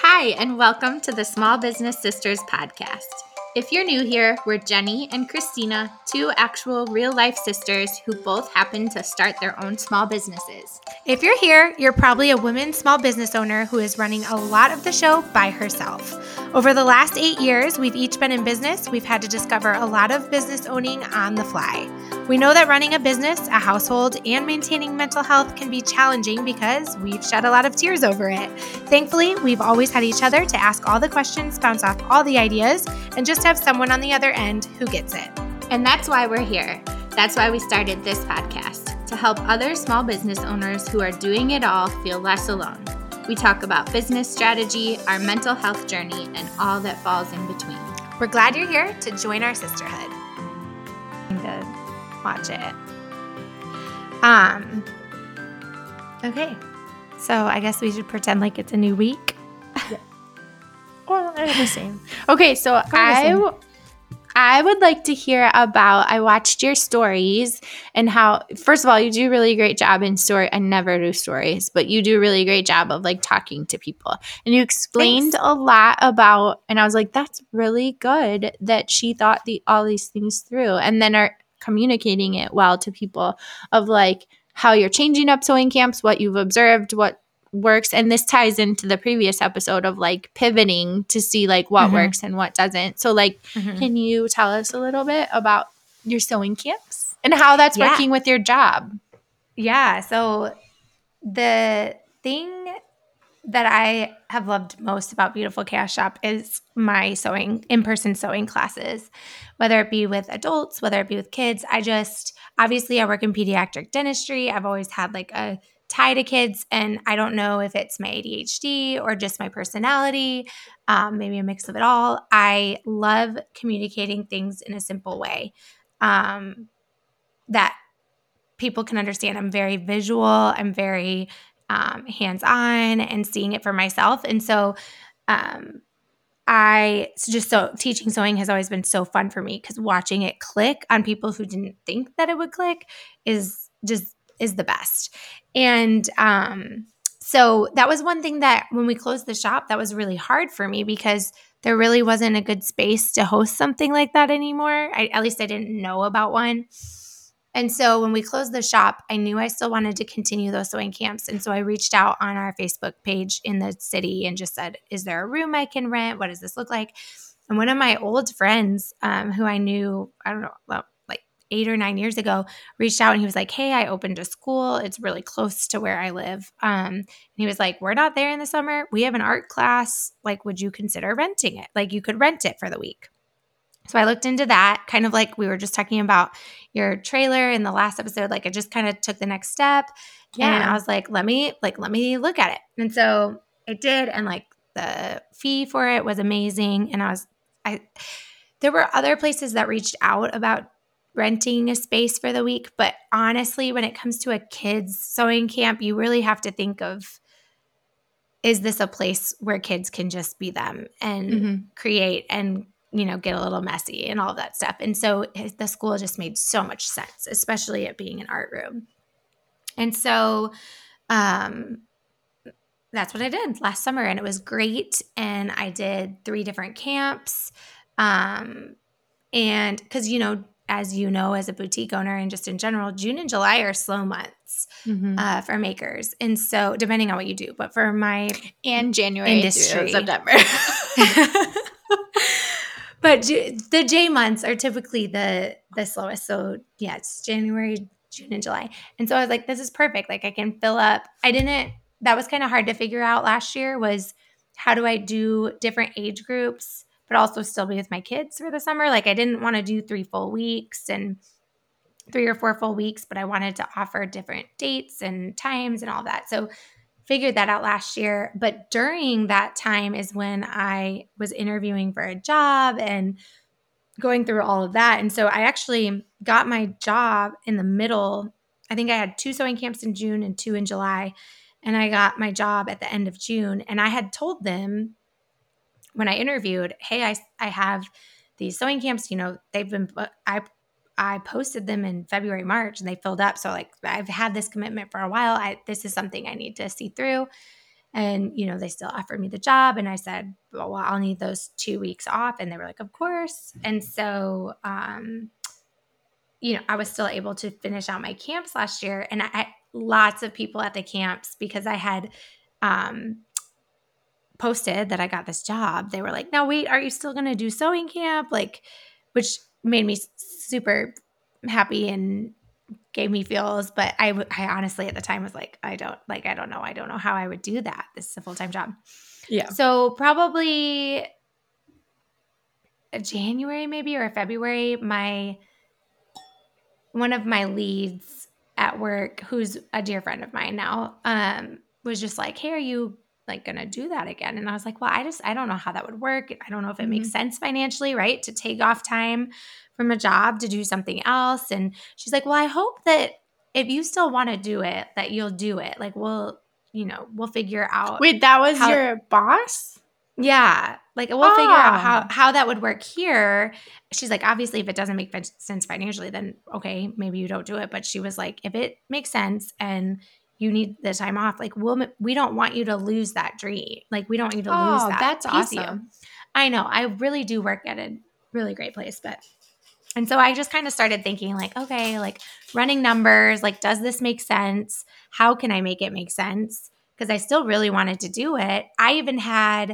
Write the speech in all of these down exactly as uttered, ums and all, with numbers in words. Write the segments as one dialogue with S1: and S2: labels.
S1: Hi, and welcome to the Small Business Sisters podcast. If you're new here, we're Jenny and Christina, two actual real-life sisters who both happen to start their own small businesses.
S2: If you're here, you're probably a woman small business owner who is running a lot of the show by herself. Over the last eight years, we've each been in business. We've had to discover a lot of business owning on the fly. We know that running a business, a household, and maintaining mental health can be challenging because we've shed a lot of tears over it. Thankfully, we've always had each other to ask all the questions, bounce off all the ideas, and just have someone on the other end who gets it.
S1: And that's why we're here. That's why we started this podcast, to help other small business owners who are doing it all feel less alone. We talk about business strategy, our mental health journey, and all that falls in between.
S2: We're glad you're here to join our sisterhood. To watch it. Um. Okay, so I guess we should pretend like it's a new week.
S3: Yeah. Well, they're the same. Okay, so I, w- I would like to hear about, I watched your stories and how, first of all, you do a really great job in story. I never do stories, but you do a really great job of like talking to people. And you explained
S2: Thanks.
S3: a lot about, and I was like, that's really good that she thought the all these things through and then are communicating it well to people of like how you're changing up sewing camps, what you've observed, what works. And this ties into the previous episode of like pivoting to see like what
S2: Mhm.
S3: works and what doesn't. So like,
S2: Mhm.
S3: can you tell us a little bit about your sewing camps and how that's
S2: Yeah.
S3: working with your job?
S2: Yeah. So the thing that I have loved most about Beautiful Chaos Shop is my sewing, in-person sewing classes, whether it be with adults, whether it be with kids. I just, obviously I work in pediatric dentistry. I've always had like a tie to kids, and I don't know if it's my A D H D or just my personality, um, maybe a mix of it all. I love communicating things in a simple way um, that people can understand. I'm very visual. I'm very um, hands-on and seeing it for myself. And so um, I so just so teaching sewing has always been so fun for me because watching it click on people who didn't think that it would click is just is the best. And um, so that was one thing that when we closed the shop, that was really hard for me because there really wasn't a good space to host something like that anymore. I, at least I didn't know about one. And so when we closed the shop, I knew I still wanted to continue those sewing camps. And so I reached out on our Facebook page in the city and just said, is there a room I can rent? What does this look like? And one of my old friends um, who I knew, I don't know, well, like eight or nine years ago, reached out and he was like, hey, I opened a school. It's really close to where I live. Um, and he was like, we're not there in the summer. We have an art class. Like, would you consider renting it? Like, you could rent it for the week. So I looked into that, kind of like we were just talking about your trailer in the last episode. Like I just kind of took the next step,
S3: Yeah.
S2: and I was like, let me like let me look at it. And so I did, and like the fee for it was amazing. And I was I there were other places that reached out about renting a space for the week, but honestly, when it comes to a kids sewing camp, you really have to think of, is this a place where kids can just be them and
S3: Mm-hmm.
S2: create and, you know, get a little messy and all of that stuff. And so the school just made so much sense, especially it being an art room. And so um, that's what I did last summer, and it was great. And I did three different camps. Um, and because, you know, as you know, as a boutique owner and just in general, June and July are slow months
S3: Mm-hmm.
S2: uh, for makers. And so depending on what you do, but for my
S3: And January
S2: industry.
S3: through September.
S2: But Ju- the J months are typically the the slowest. So yeah, it's January, June, and July. And so I was like, this is perfect. Like I can fill up. I didn't, that was kind of hard to figure out last year was how do I do different age groups, but also still be with my kids for the summer. Like I didn't want to do three full weeks and three or four full weeks, but I wanted to offer different dates and times and all that. So figured that out last year. But during that time is when I was interviewing for a job and going through all of that. And so I actually got my job in the middle. I think I had two sewing camps in June and two in July. And I got my job at the end of June. And I had told them when I interviewed, hey, I, I have these sewing camps, you know, they've been, I I posted them in February, March, and they filled up. So like I've had this commitment for a while. I, this is something I need to see through. And, you know, they still offered me the job. And I said, well, I'll need those two weeks off. And they were like, of course. And so, um, you know, I was still able to finish out my camps last year. And I had lots of people at the camps because I had um, posted that I got this job. They were like, now wait, are you still going to do sewing camp? Like, which made me super happy and gave me feels. But I, w- I honestly at the time was like, I don't like, I don't know. I don't know how I would do that. This is a full-time job.
S3: Yeah.
S2: So probably January maybe or February, my one of my leads at work, who's a dear friend of mine now, um, was just like, hey, are you like going to do that again? And I was like, well, I just, I don't know how that would work. I don't know if it mm-hmm. makes sense financially, right? To take off time from a job to do something else. And she's like, well, I hope that if you still want to do it, that you'll do it. Like, we'll, you know, we'll figure out.
S3: Wait, that was
S2: how-
S3: your boss?
S2: Yeah. Like we'll oh. figure out how, how that would work here. She's like, obviously if it doesn't make sense financially, then okay, maybe you don't do it. But she was like, if it makes sense and you need the time off, like we'll, we don't want you to lose that dream. Like we don't want you to
S3: oh,
S2: lose that.
S3: That's awesome.
S2: I know. I really do work at a really great place, but, and so I just kind of started thinking like, okay, like running numbers, like, does this make sense? How can I make it make sense? Because I still really wanted to do it. I even had,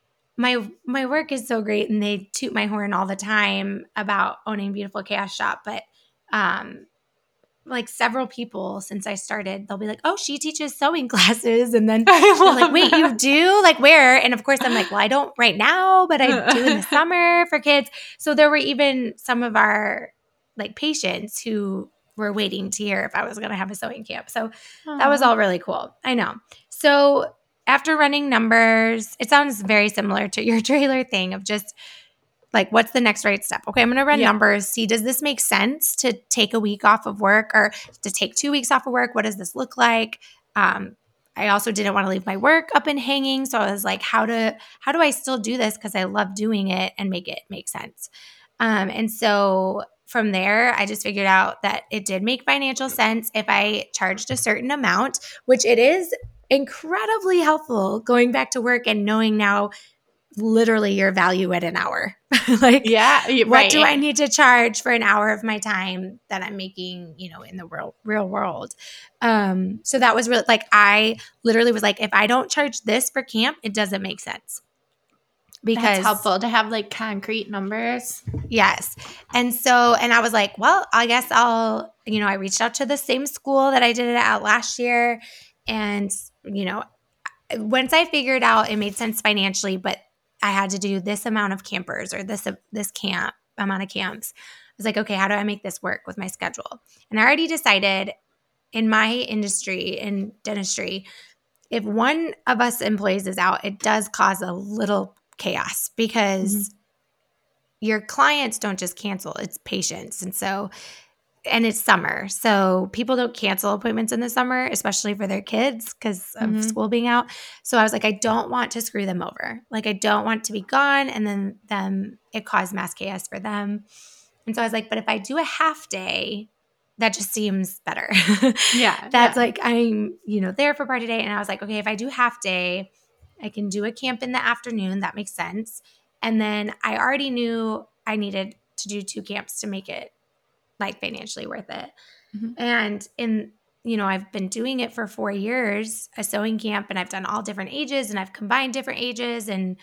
S2: My my work is so great and they toot my horn all the time about owning Beautiful Chaos Shop. But um, like several people since I started, they'll be like, oh, she teaches sewing classes. And then I'm like, wait, that. You do? Like where? And of course I'm like, well, I don't right now, but I do in the summer for kids. So there were even some of our like patients who were waiting to hear if I was going to have a sewing camp. So Aww. That was all really cool. I know. So after running numbers, it sounds very similar to your trailer thing of just like, what's the next right step? Okay, I'm going to run yeah. numbers. See, does this make sense to take a week off of work or to take two weeks off of work? What does this look like? Um, I also didn't want to leave my work up and hanging. So I was like, how to, how do I still do this? Because I love doing it and make it make sense. Um, and so from there, I just figured out that it did make financial sense if I charged a certain amount, which it is incredibly helpful going back to work and knowing now literally your value at an hour. Like,
S3: yeah, right.
S2: What do I need to charge for an hour of my time that I'm making, you know, in the real, real world? Um, so that was really like, I literally was like, if I don't charge this for camp, it doesn't make sense.
S3: Because that's helpful to have like concrete numbers.
S2: Yes. And so, and I was like, well, I guess I'll, you know, I reached out to the same school that I did it at last year. And, you know, once I figured out it made sense financially, but I had to do this amount of campers or this, uh, this camp amount of camps, I was like, okay, how do I make this work with my schedule? And I already decided in my industry, in dentistry, if one of us employees is out, it does cause a little chaos because mm-hmm. your clients don't just cancel, it's patients. And so, and it's summer. So people don't cancel appointments in the summer, especially for their kids because of mm-hmm. school being out. So I was like, I don't want to screw them over. Like I don't want to be gone and then them, it caused mass chaos for them. And so I was like, but if I do a half day, that just seems better.
S3: Yeah.
S2: That's
S3: yeah.
S2: like, I'm, you know, there for part of the day. And I was like, okay, if I do half day, I can do a camp in the afternoon. That makes sense. And then I already knew I needed to do two camps to make it like financially worth it. Mm-hmm. And in, you know, I've been doing it for four years, a sewing camp, and I've done all different ages and I've combined different ages. And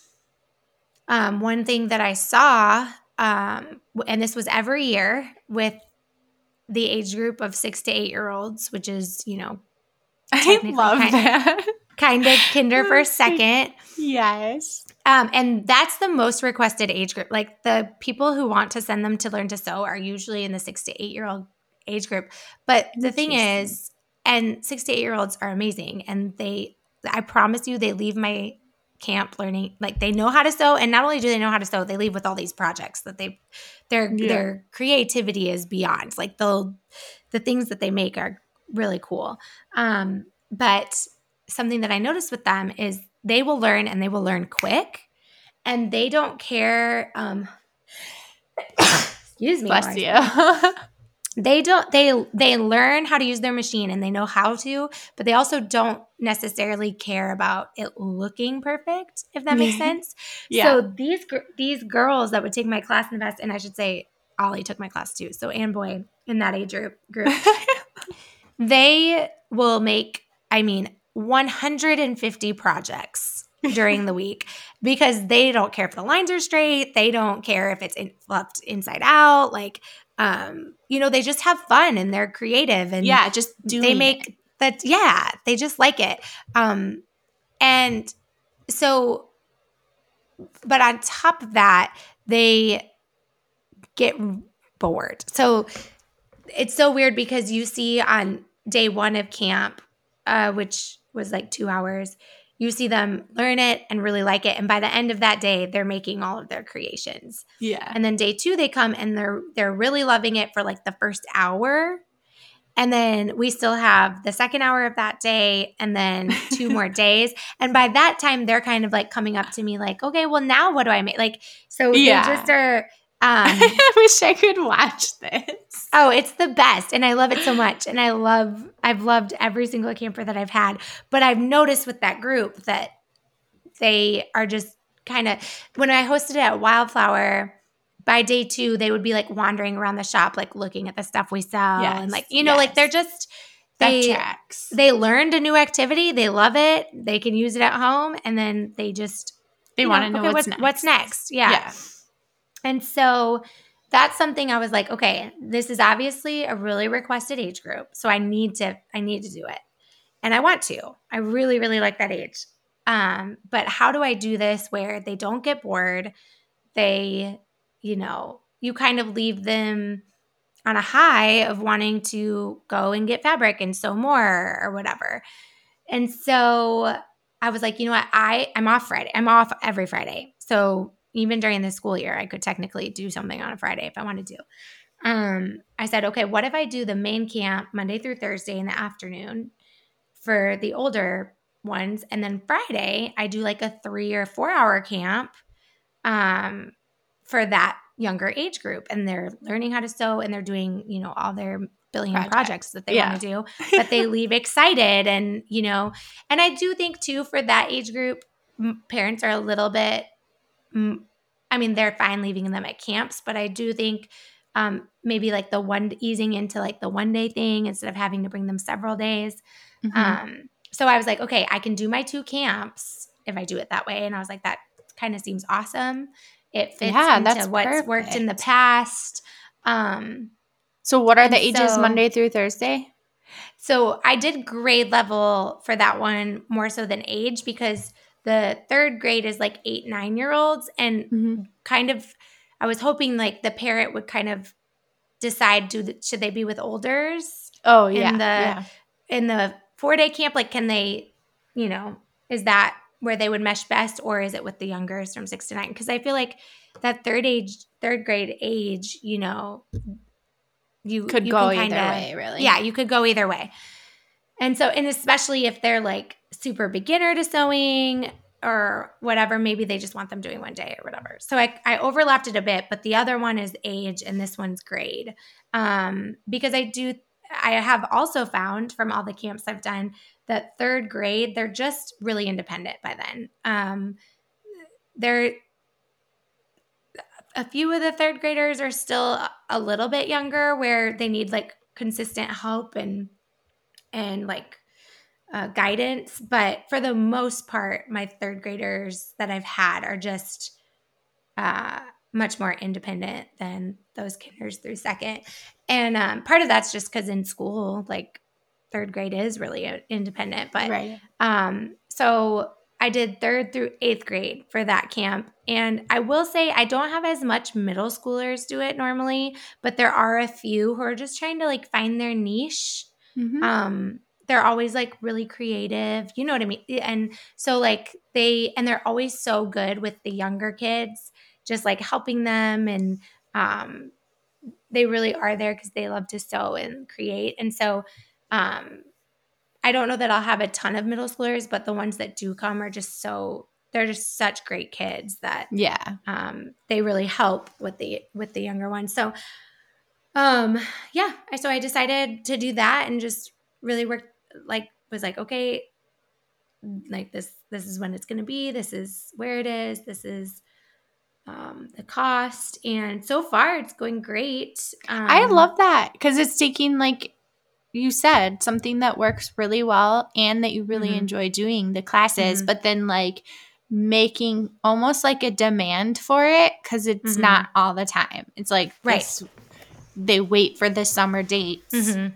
S2: um, one thing that I saw, um, and this was every year with the age group of six to eight year olds, which is, you know,
S3: I love
S2: kind,
S3: that.
S2: kind of kinder first, second.
S3: Yes.
S2: Um, and that's the most requested age group. Like the people who want to send them to learn to sew are usually in the six to eight year old age group. But the thing is, and six to eight year olds are amazing. And they, I promise you, they leave my camp learning, like they know how to sew. And not only do they know how to sew, they leave with all these projects that they, their, yeah. their creativity is beyond. Like they'll, the things that they make are really cool. Um, but something that I noticed with them is they will learn and they will learn quick and they don't care. Um, excuse me.
S3: Bless you.
S2: they don't they they learn how to use their machine and they know how to, but they also don't necessarily care about it looking perfect, if that makes sense.
S3: Yeah.
S2: So these gr- these girls that would take my class in the best, and I should say Ollie took my class too, so Ann Boy in that age group, group they will make, I mean, one hundred fifty projects during the week because they don't care if the lines are straight. They don't care if it's in, fluffed inside out. Like, um, you know, they just have fun and they're creative and
S3: Yeah, just doing
S2: they make
S3: it.
S2: that. Yeah, they just like it. Um, and so, but on top of that, they get bored. So it's so weird because you see on day one of camp, uh, which was like two hours, you see them learn it and really like it. And by the end of that day, they're making all of their creations.
S3: Yeah.
S2: And then day two, they come and they're they're really loving it for like the first hour. And then we still have the second hour of that day and then two more days. And by that time, they're kind of like coming up to me like, okay, well, now what do I make? Like, so
S3: Yeah.
S2: they just are. Um,
S3: I wish I could watch this.
S2: Oh, it's the best. And I love it so much. And I love, I've loved every single camper that I've had. But I've noticed with that group that they are just kind of, when I hosted it at Wildflower, by day two, they would be like wandering around the shop, like looking at the stuff we sell.
S3: Yes,
S2: And like, you know,
S3: yes.
S2: like they're just,
S3: That
S2: they,
S3: tracks.
S2: they learned a new activity. They love it. They can use it at home. And then they just,
S3: They
S2: you
S3: want to know
S2: okay,
S3: what's,
S2: what's
S3: next.
S2: What's next? Yeah.
S3: Yeah.
S2: And so that's something I was like, okay, this is obviously a really requested age group. So I need to, I need to do it. And I want to. I really, really like that age. Um, but how do I do this where they don't get bored? They, you know, you kind of leave them on a high of wanting to go and get fabric and sew more or whatever. And so I was like, you know what? I, I'm off Friday. I'm off every Friday. So even during the school year, I could technically do something on a Friday if I wanted to. Um, I said, okay, what if I do the main camp Monday through Thursday in the afternoon for the older ones, and then Friday I do like a three or four hour camp um, for that younger age group, and they're learning how to sew and they're doing, you know, all their billion
S3: Project.
S2: projects that they
S3: Yeah.
S2: want to do, but they leave excited. And, you know, and I do think too, for that age group, m- parents are a little bit, m- I mean, they're fine leaving them at camps, but I do think um, maybe like the one easing into like the one day thing instead of having to bring them several days.
S3: Mhm.
S2: Um, so I was like, okay, I can do my two camps if I do it that way. And I was like, that kind of seems awesome. It fits
S3: Yeah,
S2: into
S3: that's
S2: what's worked in the
S3: perfect.
S2: past. Um,
S3: So what are
S2: And
S3: the ages
S2: so-
S3: Monday through Thursday?
S2: so I did grade level for that one more so than age, because the third grade is like eight, nine year olds. And
S3: Mm-hmm.
S2: kind of, I was hoping like the parent would kind of decide, do the, should they be with olders
S3: Oh, yeah.
S2: in the
S3: yeah.
S2: in the four day camp? Like, can they, you know, is that where they would mesh best, or is it with the youngers from six to nine? Because I feel like that third age, third grade age, you know, you
S3: Could
S2: you
S3: go
S2: can
S3: either
S2: kinda,
S3: way, really.
S2: Yeah, you could go either way. And so, and especially if they're like super beginner to sewing or whatever, maybe they just want them doing one day or whatever. So I, I overlapped it a bit, but the other one is age and this one's grade. Um, because I do, I have also found from all the camps I've done that third grade, they're just really independent by then. Um, they're, a few of the third graders are still a little bit younger where they need like consistent help and, and like, Uh, guidance, but for the most part, my third graders that I've had are just uh, much more independent than those kinders through second. And um, part of that's just because in school, like third grade is really independent. But
S3: Right.
S2: um, so I did third through eighth grade for that camp. And I will say I don't have as much middle schoolers do it normally, but there are a few who are just trying to like find their niche.
S3: Mm-hmm.
S2: Um, they're always like really creative, you know what I mean? And so like they, and they're always so good with the younger kids, just like helping them. And um, they really are there because they love to sew and create. And so um, I don't know that I'll have a ton of middle schoolers, but the ones that do come are just so, they're just such great kids that
S3: Yeah.
S2: um, they really help with the, with the younger ones. So um, yeah, so I decided to do that and just really work, like, was like, okay, like this, this is when it's going to be, this is where it is, this is um, the cost. And so far it's going great. Um,
S3: I love that because it's taking, like you said, something that works really well and that you really
S2: Mhm.
S3: enjoy doing, the classes,
S2: Mhm.
S3: but then like making almost like a demand for it because it's
S2: Mhm.
S3: not all the time. It's like
S2: Right.
S3: this, they wait for the summer dates,
S2: Mhm.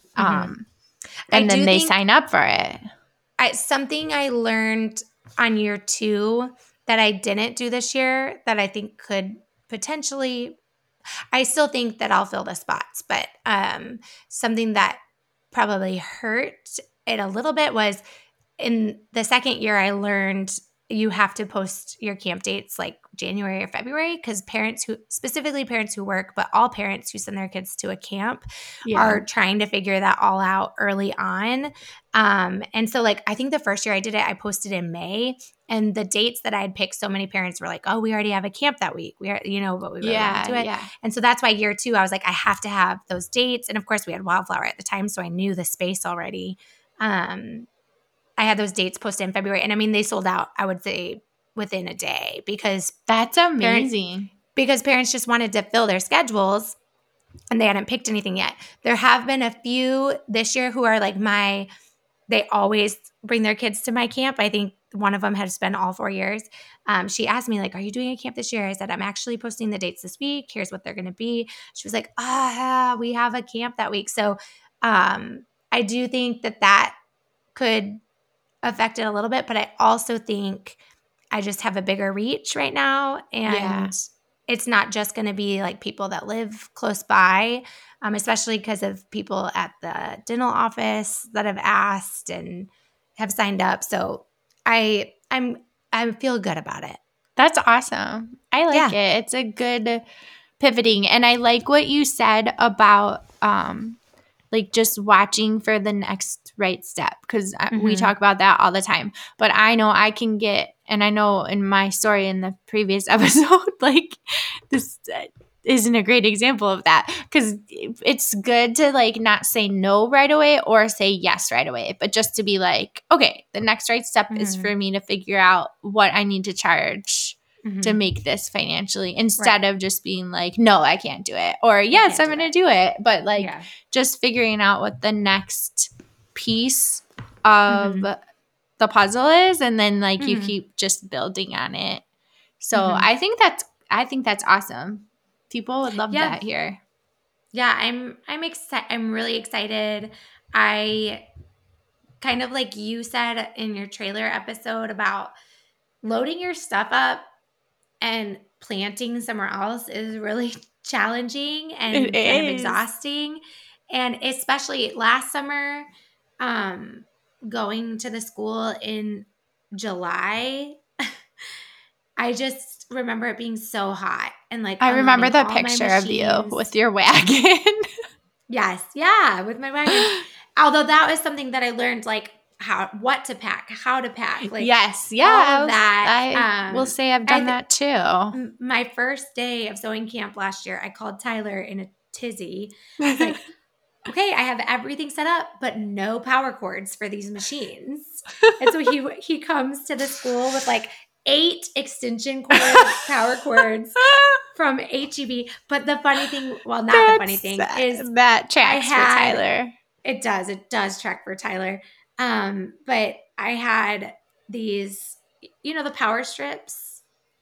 S3: um,
S2: I
S3: and then
S2: do
S3: they
S2: think-
S3: sign up for it.
S2: I, something I learned on year two that I didn't do this year that I think could potentially, I still think that I'll fill the spots, but um, something that probably hurt it a little bit was in the second year I learned you have to post your camp dates like January or February because parents who, specifically parents who work, but all parents who send their kids to a camp
S3: Yeah.
S2: are trying to figure that all out early on. Um, and so like, I think the first year I did it, I posted in May, and the dates that I had picked, so many parents were like, oh, we already have a camp that week. We are, you know, but we really want to
S3: Yeah,
S2: do it.
S3: yeah.
S2: And so that's why year two, I was like, I have to have those dates. And of course we had Wildflower at the time, so I knew the space already. Um, I had those dates posted in February, and I mean, they sold out, I would say, within a day because
S3: That's amazing.
S2: Parent, because parents just wanted to fill their schedules and they hadn't picked anything yet. There have been a few this year who are like my, they always bring their kids to my camp. I think one of them has been all four years. Um, she asked me like, are you doing a camp this year? I said, I'm actually posting the dates this week. Here's what they're going to be. She was like, ah, we have a camp that week. So um, I do think that that could affect it a little bit, but I also think I just have a bigger reach right now, and
S3: Yeah.
S2: it's not just going to be like people that live close by, um, especially because of people at the dental office that have asked and have signed up. So I I'm I feel good about it.
S3: That's awesome. I like
S2: Yeah.
S3: it. It's a good pivoting. And I like what you said about um like just watching for the next right step because
S2: Mhm.
S3: we talk about that all the time. But I know I can get, and I know in my story in the previous episode, like this isn't a great example of that because it's good to like not say no right away or say yes right away, but just to be like, okay, the next right step is
S2: Mhm.
S3: for me to figure out what I need to charge
S2: Mhm.
S3: to make this financially instead
S2: Right.
S3: of just being like, no, I can't do it. Or yes,
S2: can't
S3: I'm
S2: do
S3: going to
S2: it.
S3: do it. But like
S2: Yeah.
S3: just figuring out what the next piece of
S2: Mhm.
S3: the puzzle is. And then like you
S2: Mhm.
S3: keep just building on it. So
S2: Mhm.
S3: I think that's, I think that's awesome. People would love
S2: Yeah.
S3: that here.
S2: Yeah, I'm I'm excited. I'm really excited. I kind of like you said in your trailer episode about loading your stuff up and planting somewhere else is really challenging and
S3: It
S2: kind of
S3: is.
S2: exhausting. And especially last summer, um, going to the school in July, I just remember it being so hot and like
S3: I remember
S2: unloading
S3: the
S2: all my
S3: picture of you
S2: machines.
S3: with your wagon.
S2: Yes, yeah, with my wagon. Although that was something that I learned, like how what to pack, how to pack, like
S3: yes. Yeah.
S2: all
S3: I
S2: of
S3: will-
S2: that.
S3: I
S2: um,
S3: will say I've
S2: I
S3: done
S2: th-
S3: that too.
S2: m- My first day of sewing camp last year, I called Tyler in a tizzy. I was like, "Okay, I have everything set up, but no power cords for these machines." And so he he comes to the school with like eight extension cord power cords from H E B. But the funny thing, well, not the funny thing,
S3: That's-
S2: is
S3: that tracks
S2: I had-
S3: for Tyler.
S2: it does. It does track for Tyler. Um, but I had these, you know, the power strips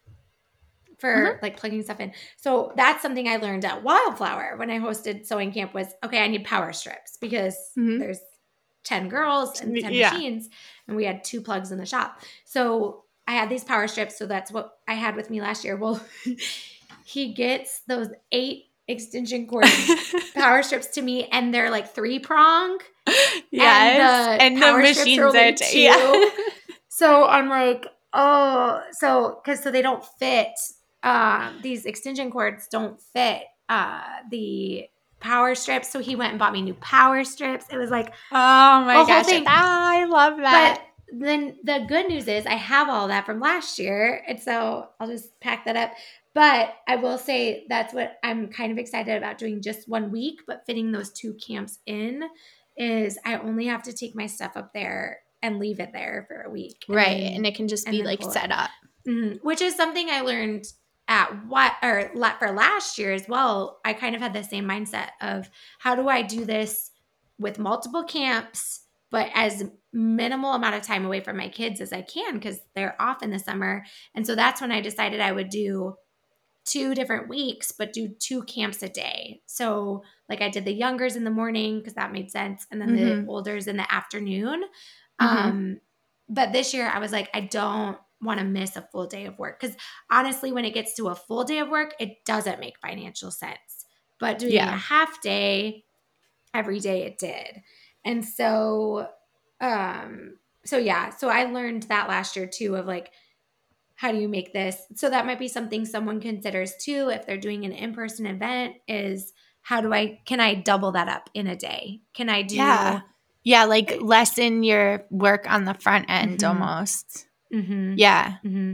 S2: for
S3: Mhm.
S2: like plugging stuff in. So that's something I learned at Wildflower when I hosted sewing camp was, okay, I need power strips because
S3: Mhm.
S2: there's ten girls and ten
S3: Yeah.
S2: machines and we had two plugs in the shop. So I had these power strips. So that's what I had with me last year. Well, he gets those eight extension cord power strips to me and they're like three prong.
S3: Yes.
S2: And the
S3: And the,
S2: power strips
S3: machines
S2: are only
S3: are
S2: two.
S3: t- yeah.
S2: So I'm like, oh, so because so they don't fit. Um, these extension cords don't fit uh, the power strips. So he went and bought me new power strips. It was like,
S3: Oh my
S2: a whole
S3: gosh.
S2: thing.
S3: Ah, I love that.
S2: But then the good news is I have all that from last year. And so I'll just pack that up. But I will say that's what I'm kind of excited about doing just one week, but fitting those two camps in is I only have to take my stuff up there and leave it there for a week. And
S3: Right.
S2: then,
S3: And it can just
S2: and
S3: be
S2: then
S3: like
S2: pull it.
S3: set up.
S2: Mhm. Which is something I learned at what or la- for last year as well. I kind of had the same mindset of how do I do this with multiple camps, but as minimal amount of time away from my kids as I can because they're off in the summer. And so that's when I decided I would do two different weeks, but do two camps a day. So like I did the youngers in the morning because that made sense. And then
S3: Mhm.
S2: the olders in the afternoon.
S3: Mhm.
S2: Um, but this year I was like, I don't want to miss a full day of work. Because honestly, when it gets to a full day of work, it doesn't make financial sense. But doing
S3: Yeah.
S2: a half day every day, it did. And so, um, so yeah, so I learned that last year too of like, how do you make this? So that might be something someone considers too if they're doing an in-person event is how do I, can I double that up in a day? Can I do?
S3: Yeah. Yeah, like lessen your work on the front end
S2: Mhm.
S3: almost.
S2: Mm-hmm.
S3: Yeah.
S2: Mm-hmm.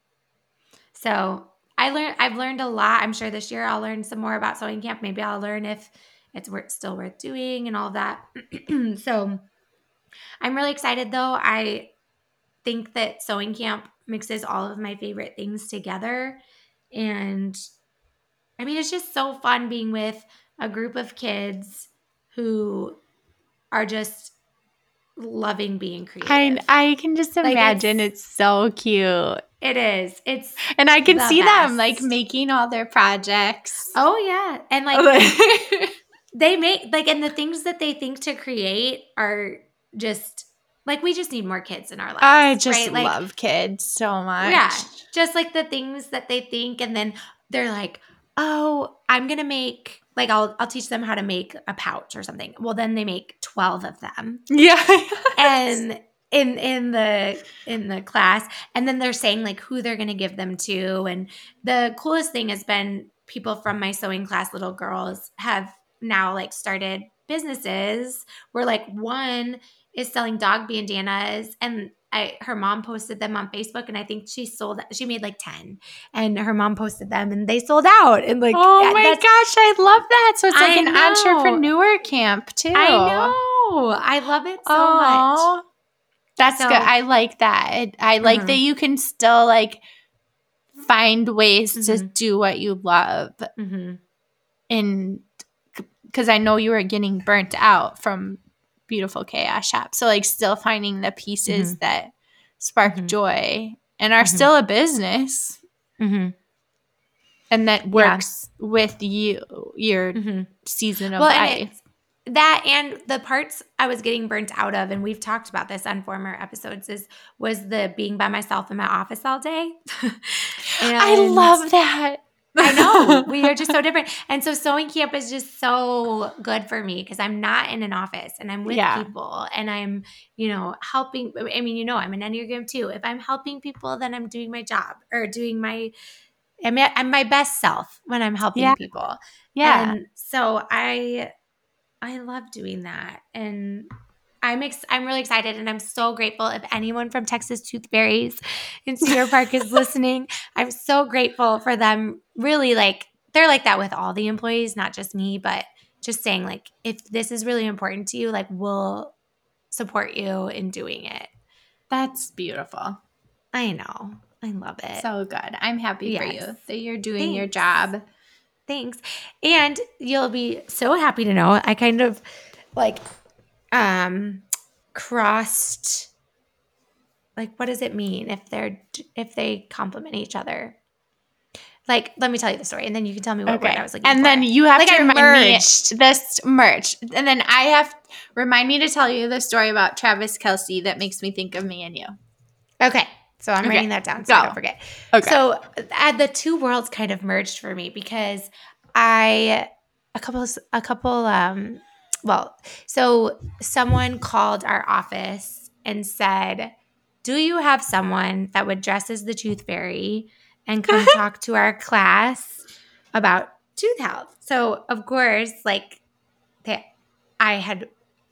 S2: So I learned, I've learned a lot. I'm sure this year I'll learn some more about sewing camp. Maybe I'll learn if it's worth, still worth doing and all of that. So I'm really excited though. I think that sewing camp mixes all of my favorite things together. And I mean, it's just so fun being with a group of kids who are just loving being creative.
S3: I I can just
S2: Like,
S3: imagine
S2: it's-
S3: it's, so cute.
S2: It is. It's
S3: And I can
S2: the
S3: see them like
S2: best.
S3: making all their projects.
S2: Oh yeah. And like they make like and the things that they think to create are just like we just need more kids in our lives.
S3: I just
S2: right? Like,
S3: love kids so much.
S2: yeah. Just like the things that they think and then they're like, "Oh, I'm going to make like I'll I'll teach them how to make a pouch or something." Well, then they make twelve of them.
S3: Yeah.
S2: And in in the in the class and then they're saying like who they're going to give them to and the coolest thing has been people from my sewing class, little girls, have now like started businesses where like one is selling dog bandanas and I her mom posted them on Facebook and I think she sold she made like ten and her mom posted them and they sold out and like
S3: Oh
S2: yeah,
S3: my
S2: that's-
S3: gosh, I love that. So it's like
S2: I
S3: an
S2: know.
S3: entrepreneur camp too.
S2: I know. I love it so
S3: Aw.
S2: much.
S3: That's
S2: So-
S3: good. I like that. It, I like
S2: Mhm.
S3: that you can still like find ways to
S2: Mhm.
S3: do what you love.
S2: Mm-hmm.
S3: And because I know you were getting burnt out from Beautiful Chaos Shop. So like still finding the pieces
S2: Mhm.
S3: that spark
S2: Mhm.
S3: joy and are
S2: Mhm.
S3: still a business
S2: Mm-hmm.
S3: and that works with you, your
S2: Mm-hmm.
S3: season of
S2: Well, and
S3: life.
S2: it's that and the parts I was getting burnt out of, and we've talked about this on former episodes, is was the being by myself in my office all day.
S3: I
S2: And
S3: love that.
S2: I know. We are just so different. And so sewing camp is just so good for me because I'm not in an office and I'm with
S3: Yeah.
S2: people and I'm, you know, helping. I mean, you know, I'm an Enneagram too. If I'm helping people, then I'm doing my job or doing my, I'm, I'm my best self when I'm helping
S3: Yeah.
S2: people.
S3: Yeah.
S2: And so I, I love doing that. And I'm ex- I'm really excited and I'm so grateful if anyone from Texas Tooth Fairies in Cedar Park is listening. I'm so grateful for them. Really, like they're like that with all the employees, not just me, but just saying like if this is really important to you, like we'll support you in doing it.
S3: That's beautiful.
S2: I know. I love it.
S3: So good. I'm happy for
S2: Yes.
S3: you that you're doing your
S2: Thanks.
S3: job.
S2: Thanks. And you'll be so happy to know I kind of like um crossed like what does it mean if they're if they complement each other? Like let me tell you the story and then you can tell me what word I was looking
S3: and
S2: for.
S3: then you have
S2: Like
S3: to
S2: I
S3: remind
S2: merged.
S3: me this merch. And then I have remind me to tell you the story about Travis Kelce that makes me think of me and you.
S2: Okay. So I'm
S3: Okay.
S2: writing that down so I
S3: Go.
S2: don't forget.
S3: Okay.
S2: So uh, the two worlds kind of merged for me because I a couple a couple um well, so someone called our office and said, "Do you have someone that would dress as the tooth fairy and come talk to our class about tooth health?" So, of course, like they, I had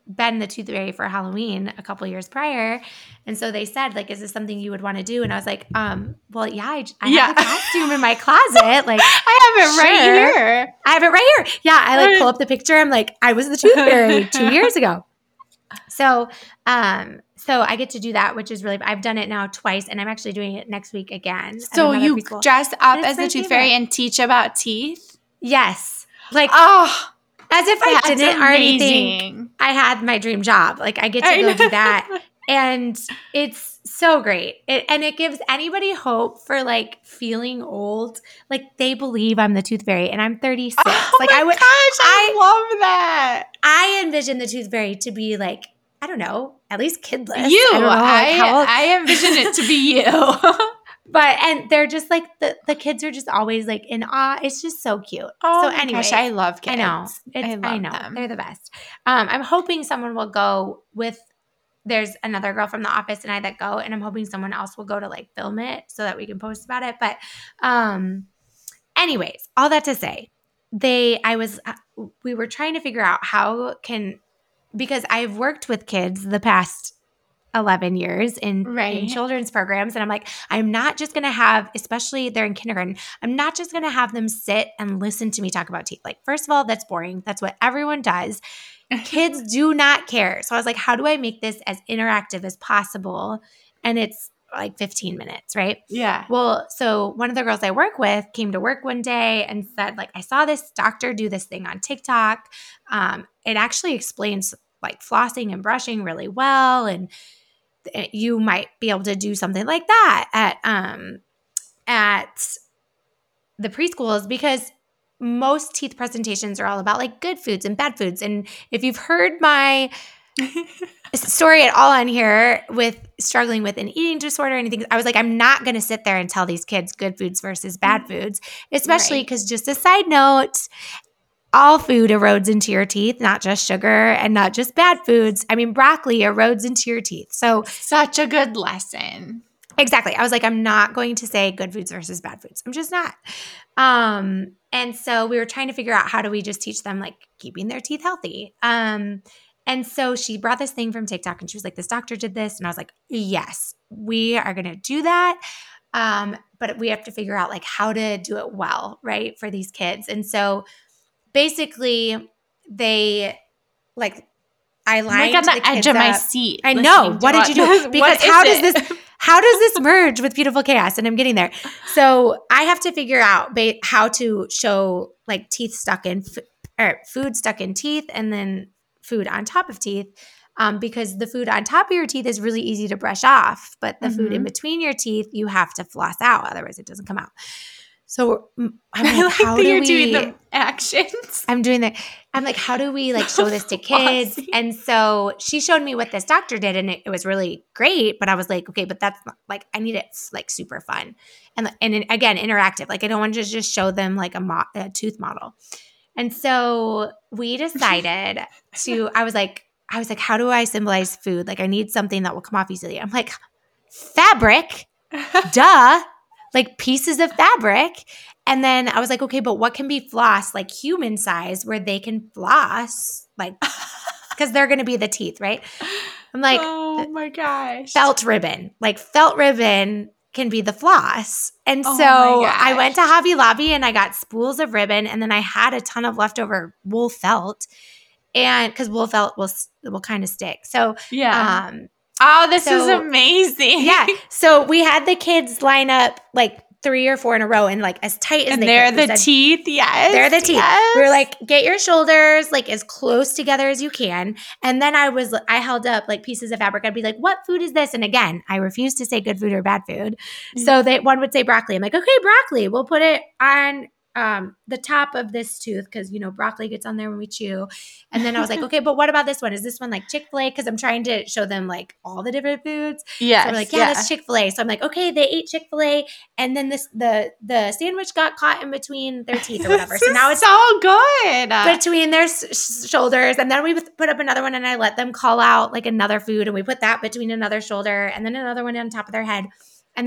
S2: been the tooth fairy for Halloween a couple years prior. And so they said, like, is this something you would want to do? And I was like, um, well, yeah, I, I
S3: Yeah.
S2: have the costume in my closet. Like,
S3: I have it right
S2: sure.
S3: here.
S2: I have it right here. Yeah. I like pull up the picture. I'm like, I was the tooth fairy two years ago. So, um, so I get to do that, which is really, I've done it now twice, and I'm actually doing it next week again. at
S3: So
S2: another
S3: you
S2: preschool.
S3: dress up
S2: And it's
S3: as
S2: my
S3: the tooth
S2: favorite.
S3: fairy and teach about teeth?
S2: Yes. Like,
S3: Oh,
S2: as if I
S3: that's
S2: didn't already think
S3: amazing.
S2: I had my dream job. Like, I get to
S3: I
S2: go
S3: know.
S2: do that. And it's so great. It, and it gives anybody hope for like feeling old. Like, they believe I'm the tooth fairy, and I'm thirty-six.
S3: Oh
S2: like
S3: my
S2: I would,
S3: gosh, I, love that.
S2: I envision the tooth fairy to be like, I don't know, at least kidless.
S3: You,
S2: I don't know, like,
S3: I,
S2: how old-
S3: I envision it to be you.
S2: But, and they're just like, the, the kids are just always like in awe. It's just so cute.
S3: Oh
S2: so
S3: my
S2: anyway,
S3: gosh, I love kids.
S2: I know. It's,
S3: I
S2: I,
S3: love
S2: know.
S3: them.
S2: They're the best. Um, I'm hoping someone will go with, there's another girl from the office and I that go, and I'm hoping someone else will go to like film it so that we can post about it. But um, anyways, all that to say, they, I was, we were trying to figure out how can, because I've worked with kids the past eleven years in,
S3: Right.
S2: in children's programs. And I'm like, I'm not just going to have, especially they're in kindergarten, I'm not just going to have them sit and listen to me talk about teeth. Like, first of all, that's boring. That's what everyone does. Kids do not care. So I was like, how do I make this as interactive as possible? And it's like fifteen minutes, right?
S3: Yeah.
S2: Well, so one of the girls I work with came to work one day and said, like, I saw this doctor do this thing on TikTok. Um, it actually explains like flossing and brushing really well. And you might be able to do something like that at um at the preschools, because most teeth presentations are all about like good foods and bad foods. And if you've heard my story at all on here with struggling with an eating disorder or anything, I was like, I'm not going to sit there and tell these kids good foods versus bad foods, especially
S3: Right.
S2: because just a side note, all food erodes into your teeth, not just sugar and not just bad foods. I mean, broccoli erodes into your teeth. So
S3: Such a good lesson.
S2: exactly. I was like, I'm not going to say good foods versus bad foods. I'm just not. Um, and so we were trying to figure out how do we just teach them like keeping their teeth healthy. Um, and so she brought this thing from TikTok and she was like, this doctor did this. And I was like, yes, we are going to do that. Um, but we have to figure out like how to do it well, right, for these kids. And so basically they like, I
S3: I'm
S2: lined
S3: like on the,
S2: the
S3: edge
S2: kids
S3: of my
S2: up.
S3: seat.
S2: I know.
S3: listening to
S2: What did you do?
S3: what
S2: Because
S3: is
S2: how does
S3: it?
S2: this how does this merge with Beautiful Chaos? And I'm getting there. So I have to figure out ba- how to show like teeth stuck in f- or food stuck in teeth, and then food on top of teeth. Um, because the food on top of your teeth is really easy to brush off, but the food in
S3: Mhm.
S2: between your teeth you have to floss out, otherwise it doesn't come out. So mm, I'm
S3: I
S2: like,
S3: like
S2: how
S3: that
S2: do
S3: you're
S2: we?
S3: doing the actions.
S2: I'm doing that. I'm like, how do we like show this to kids?
S3: Flossing.
S2: And so she showed me what this doctor did, and it, it was really great. But I was like, okay, but that's not, like, I need it like super fun, and and again interactive. Like, I don't want to just show them like a, mo- a tooth model. And so we decided to. I was like, I was like, how do I symbolize food? Like, I need something that will come off easily. I'm like, fabric, duh, like pieces of fabric. And then I was like, okay, but what can be floss like human size where they can floss like because they're going to be the teeth, right? I'm like,
S3: oh my gosh.
S2: felt ribbon, like felt ribbon can be the floss. And
S3: Oh
S2: so
S3: my
S2: I
S3: gosh.
S2: went to Hobby Lobby and I got spools of ribbon, and then I had a ton of leftover wool felt, and because wool felt will will kind of stick. So
S3: Yeah.
S2: um,
S3: oh, this is
S2: so-
S3: amazing.
S2: yeah. So we had the kids line up like three or four in a row and like as tight as
S3: And
S2: they
S3: they're
S2: could. We
S3: the
S2: said,
S3: teeth. Yes.
S2: They're the teeth.
S3: Yes.
S2: We were like, get your shoulders like as close together as you can. And then I was, I held up like pieces of fabric. I'd be like, what food is this? And again, I refuse to say good food or bad food. So they, one would say broccoli. I'm like, okay, broccoli. We'll put it on um, the top of this tooth because, you know, broccoli gets on there when we chew. And then I was like, okay, but what about this one? Is this one like Chick-fil-A? Because I'm trying to show them like all the different foods.
S3: yes.
S2: So we're like, yeah, that's Chick-fil-A. So I'm like, okay, they ate Chick-fil-A, and then this the the sandwich got caught in between their teeth or whatever.
S3: This
S2: So now
S3: is
S2: it's
S3: so good.
S2: between their s- shoulders, and then we put up another one, and I let them call out like another food, and we put that between another shoulder, and then another one on top of their head, and then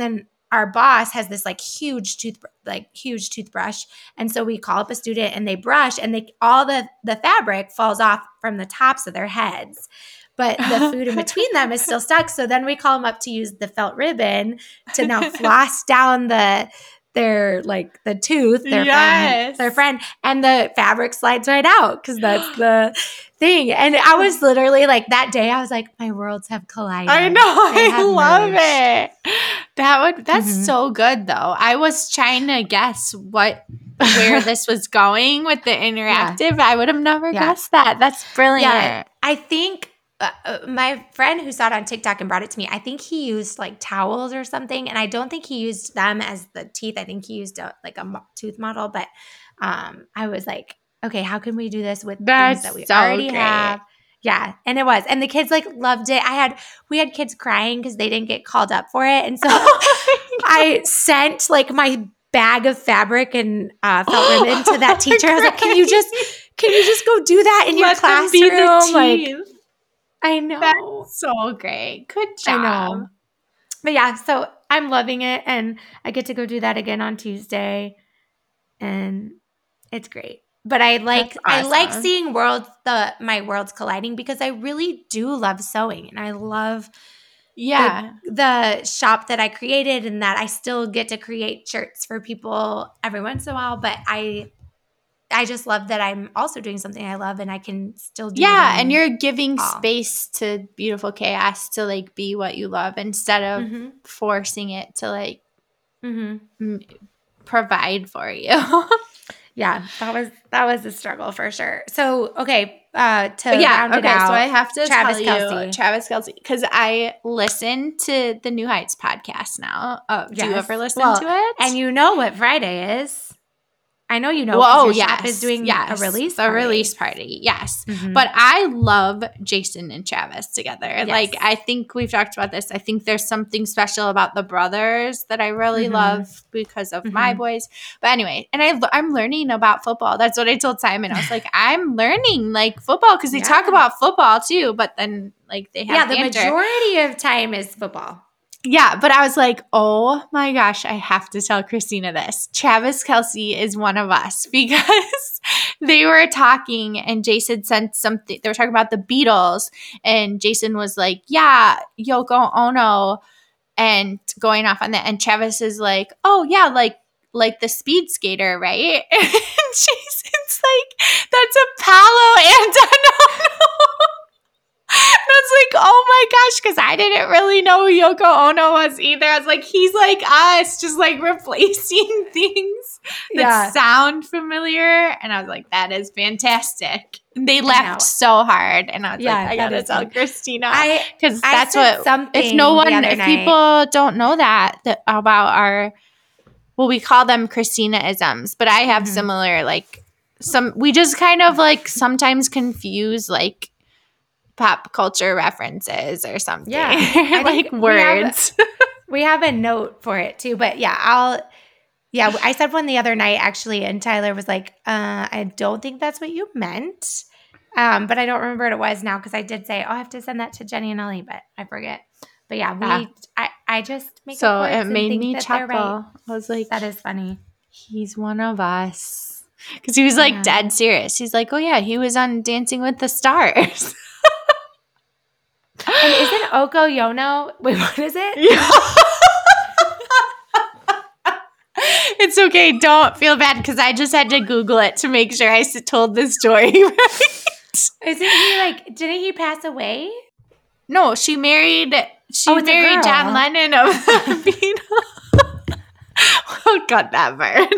S2: our boss has this like huge tooth, like huge toothbrush. And so we call up a student and they brush and they, all the, the fabric falls off from the tops of their heads, but the food in between them is still stuck. So then we call them up to use the felt ribbon to now floss down the, their like the tooth, their
S3: Yes.
S2: friend, their friend, and the fabric slides right out because that's the thing. And I was literally like that day, I was like, my worlds have collided.
S3: I know.
S2: They
S3: I
S2: have
S3: love
S2: merged.
S3: it. That would that's
S2: Mhm.
S3: so good though. I was trying to guess what where this was going with the interactive. I would have never
S2: Yeah.
S3: guessed that. That's brilliant.
S2: Yeah, I think uh, uh, my friend who saw it on TikTok and brought it to me, I think he used like towels or something, and I don't think he used them as the teeth. I think he used a, like a mo- tooth model, but um, I was like, okay, how can we do this with
S3: That's
S2: things that we
S3: so
S2: already
S3: great.
S2: have? Yeah, and it was, and the kids like loved it. I had we had kids crying because they didn't get called up for it, and so I sent like my bag of fabric and uh, felt ribbon to that teacher. I was like, can you just can you just go do that in your
S3: Let them
S2: classroom?
S3: be the
S2: Like,
S3: teeth.
S2: I know.
S3: That's so great. Good
S2: I
S3: job.
S2: know. But yeah, so I'm loving it, and I get to go do that again on Tuesday, and it's great. But I like
S3: That's
S2: I like
S3: awesome.
S2: seeing worlds the my worlds colliding because I really do love sewing, and I love
S3: Yeah.
S2: the shop that I created, and that I still get to create shirts for people every once in a while. But I I just love that I'm also doing something I love, and I can still do
S3: Yeah,
S2: them
S3: and you're giving
S2: all.
S3: space to Beautiful Chaos to like be what you love instead of
S2: Mhm.
S3: forcing it to like
S2: Mhm.
S3: m- provide for you.
S2: Yeah, that was that was a struggle for sure. So okay, uh, to
S3: But yeah,
S2: round it
S3: okay,
S2: out,
S3: so I have to
S2: Travis
S3: tell you,
S2: Kelce.
S3: Travis Kelce, because I listen to the New Heights podcast now. Uh, Do you
S2: Yes.
S3: ever listen
S2: Well,
S3: to it?
S2: And you know what Friday is? I know you know.
S3: Well,
S2: 'cause
S3: oh,
S2: your
S3: yes,
S2: shop is doing
S3: yes,
S2: a release.
S3: a
S2: party.
S3: release party, yes.
S2: Mhm.
S3: But I love Jason and Travis together.
S2: Yes.
S3: Like, I think we've talked about this. I think there's something special about the brothers that I really
S2: Mhm.
S3: love because of my
S2: Mhm.
S3: boys. But anyway, and I, I'm learning about football. That's what I told Simon. I was like, I'm learning like football because they
S2: Yeah.
S3: talk about football too. But then like they have
S2: Yeah, the
S3: banter.
S2: majority of time is football.
S3: Yeah, but I was like, oh my gosh, I have to tell Christina this. Travis Kelce is one of us because they were talking and Jason sent something. They were talking about the Beatles and Jason was like, yeah, Yoko Ono, and going off on that. And Travis is like, oh yeah, like like the speed skater, right? And Jason's like, that's a Palo Antonio. And I was like, oh my gosh, because I didn't really know who Yoko Ono was either. I was like, he's like us, just like replacing things that
S2: Yeah.
S3: sound familiar. And I was like, that is fantastic. And they
S2: know.
S3: laughed so hard. And I was
S2: Yeah,
S3: like, I
S2: that
S3: gotta
S2: is
S3: tell
S2: fun.
S3: Christina.
S2: I
S3: Because
S2: I
S3: that's
S2: said
S3: what,
S2: something
S3: if no
S2: the
S3: one,
S2: other
S3: if
S2: night.
S3: people don't know that, that about our, well, we call them Christina-isms, but I have
S2: Mhm.
S3: similar, like, some, we just kind of like sometimes confuse like pop culture references or something.
S2: Yeah, I
S3: like
S2: think we have-
S3: words.
S2: We have a note for it too, but yeah, I'll. Yeah, I said one the other night actually, and Tyler was like, uh, "I don't think that's what you meant," um, but I don't remember what it was now because I did say, "Oh, I have to send that to Jenny and Ellie," but I forget. But yeah, we,
S3: Yeah.
S2: I, I just make
S3: So
S2: up words
S3: it
S2: and
S3: made
S2: think
S3: me
S2: that they're
S3: chuckle.
S2: right.
S3: I was like,
S2: That is funny.
S3: he's one of us. Because he was like
S2: Yeah.
S3: dead serious. He's like, oh yeah, he was on Dancing with the Stars.
S2: And isn't Oko Yono? Wait, what is it?
S3: Yeah. It's okay. Don't feel bad because I just had to Google it to make sure I s- told the story right.
S2: Isn't he like? Didn't he pass away?
S3: No, she married. She
S2: Oh, it's a
S3: married
S2: girl.
S3: John Lennon of the Beatles. We'll cut that part.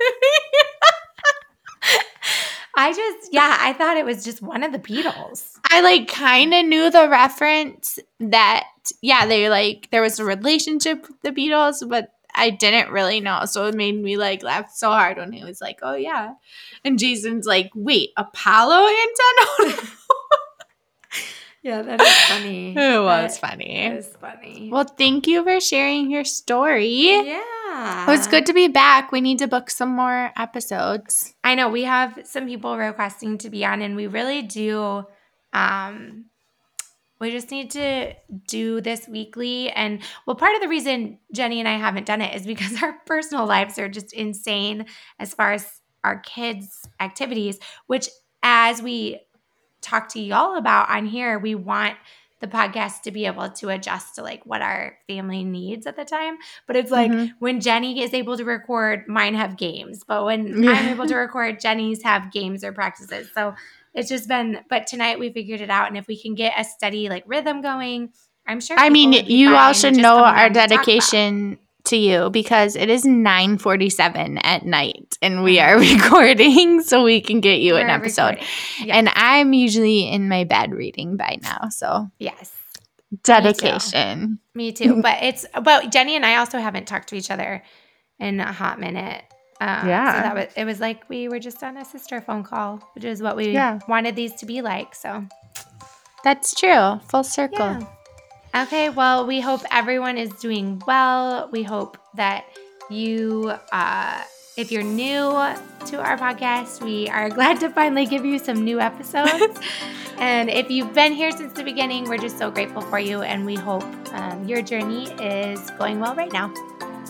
S2: I just, yeah, I thought it was just one of the Beatles.
S3: I like kind of knew the reference that yeah, they like there was a relationship with the Beatles, but I didn't really know. So it made me like laugh so hard when he was like, "Oh yeah," and Jason's like, "Wait, Apollo Antonio?"
S2: Yeah, that is funny.
S3: It was
S2: That
S3: funny.
S2: is funny.
S3: Well, thank you for sharing your story.
S2: Yeah.
S3: It was good to be back. We need to book some more episodes.
S2: I know we have some people requesting to be on, and we really do. Um, We just need to do this weekly. And well, part of the reason Jenny and I haven't done it is because our personal lives are just insane as far as our kids' activities, which as we talk to y'all about on here, we want the podcast to be able to adjust to like what our family needs at the time. But it's like
S3: Mhm.
S2: when Jenny is able to record, mine have games. But when I'm able to record, Jenny's have games or practices. So it's just been, but tonight we figured it out. And if we can get a steady like rhythm going, I'm sure.
S3: I
S2: people
S3: mean,
S2: would be
S3: you
S2: fine
S3: all should
S2: just
S3: know
S2: coming
S3: our
S2: on to talk about it.
S3: dedication to you because it is nine forty-seven at night and we
S2: Uh-huh.
S3: are recording so we can get you an
S2: We're
S3: episode.
S2: recording. Yes.
S3: And I'm usually in my bed reading by now. So
S2: Yes.
S3: dedication.
S2: Me too. But it's, but Jenny and I also haven't talked to each other in a hot minute. Uh,
S3: Yeah.
S2: So that was, it was like we were just on a sister phone call, which is what we
S3: Yeah.
S2: wanted these to be like. So,
S3: That's true. Full circle.
S2: yeah. Okay. Well, we hope everyone is doing well. We hope that you, uh, if you're new to our podcast, we are glad to finally give you some new episodes. And if you've been here since the beginning, we're just so grateful for you. And we hope um, your journey is going well right now.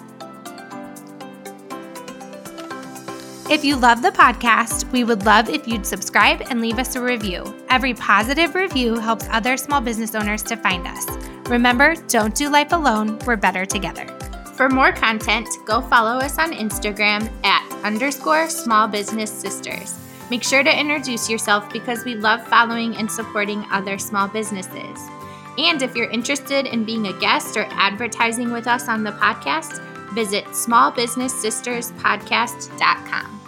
S2: If you love the podcast, we would love if you'd subscribe and leave us a review. Every positive review helps other small business owners to find us. Remember, don't do life alone. We're better together.
S3: For more content, go follow us on Instagram at underscore small business sisters. Make sure to introduce yourself because we love following and supporting other small businesses. And if you're interested in being a guest or advertising with us on the podcast, visit small business sisters podcast dot com.